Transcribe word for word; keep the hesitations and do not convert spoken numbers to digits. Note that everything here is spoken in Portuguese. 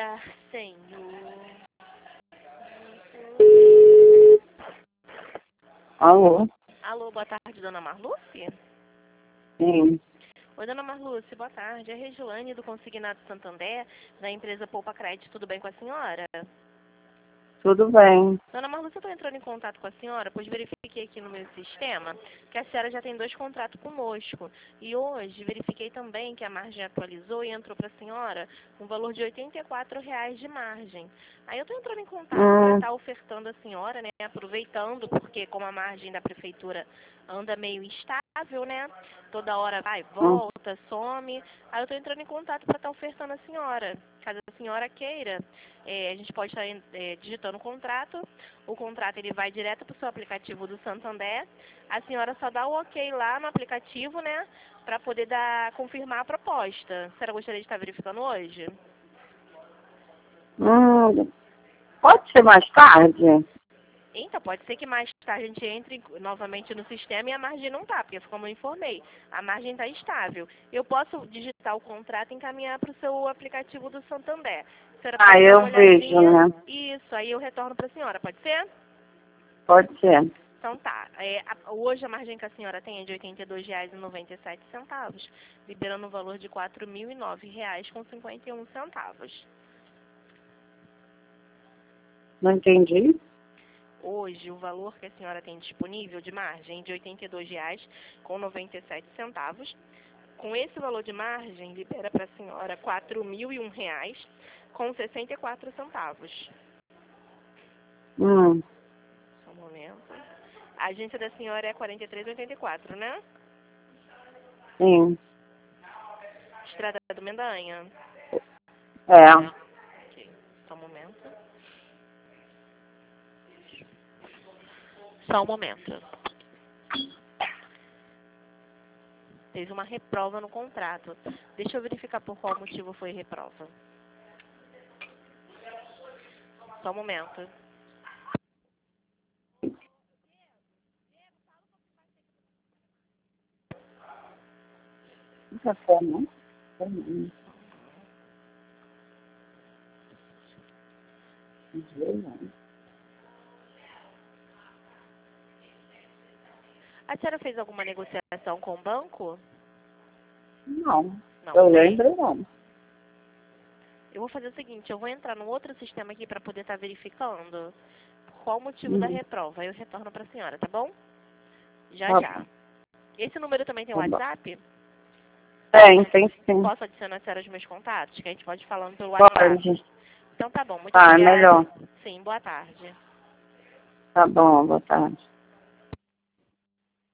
lugar, Senhor. Alô? Alô, boa tarde, dona Marluce? Sim. Oi, dona Marluce, boa tarde. É Regiane do Consignado Santander, da empresa Poupa Crédito. Tudo bem com a senhora? Tudo bem. Dona Marluce, eu estou entrando em contato com a senhora, pois verifiquei aqui no meu sistema que a senhora já tem dois contratos conosco. E hoje verifiquei também que a margem atualizou e entrou para a senhora um valor de oitenta e quatro reais de margem. Aí eu estou entrando em contato Hum. para estar ofertando a senhora, né, aproveitando, porque como a margem da prefeitura anda meio instável, né, toda hora vai, Hum. volta, some. Aí eu estou entrando em contato para estar ofertando a senhora. Caso a senhora queira, é, a gente pode estar é, digitando o contrato. O contrato ele vai direto para o seu aplicativo do Santander. A senhora só dá o ok lá no aplicativo, né? Para poder dar, confirmar a proposta. A senhora gostaria de estar verificando hoje? Hum. Pode ser mais tarde? Então, pode ser que mais tarde a gente entre novamente no sistema e a margem não está, porque como eu informei, a margem está estável. Eu posso digitar o contrato e encaminhar para o seu aplicativo do Santander. A senhora Ah, pode dar eu uma vejo, olhadinha. né? Isso, aí eu retorno para a senhora, pode ser? Pode ser. Então tá, é, a, hoje a margem que a senhora tem é de oitenta e dois reais e noventa e sete centavos, liberando o valor de quatro mil e nove reais com cinquenta e um centavos. Não entendi? Hoje o valor que a senhora tem disponível de margem é de oitenta e dois reais com noventa e sete centavos. Com esse valor de margem, libera para a senhora quatro mil e um reais com sessenta e quatro centavos. Hum. Só um momento. A agência da senhora é quarenta e três oitenta e quatro, né? Sim. Estrada do Mendanha. É. Ok, só um momento. Só um momento. Teve uma reprova no contrato. Deixa eu verificar por qual motivo foi reprova. Só um momento. Café, não? Hum. Não. A senhora fez alguma negociação com o banco? Não. Não, Eu fez? lembro, não. Eu vou fazer o seguinte, eu vou entrar no outro sistema aqui para poder estar verificando por qual motivo da Hum. reprova. Aí eu retorno para a senhora, tá bom? Já, Tá já. bom. Esse número também tem Tá bom. WhatsApp? Tem, tem sim. Posso adicionar a senhora aos meus contatos? Que a gente pode ir falando pelo WhatsApp. Pode. Então tá bom, muito Tá, é obrigada. melhor. Sim, boa tarde. Tá bom, boa tarde.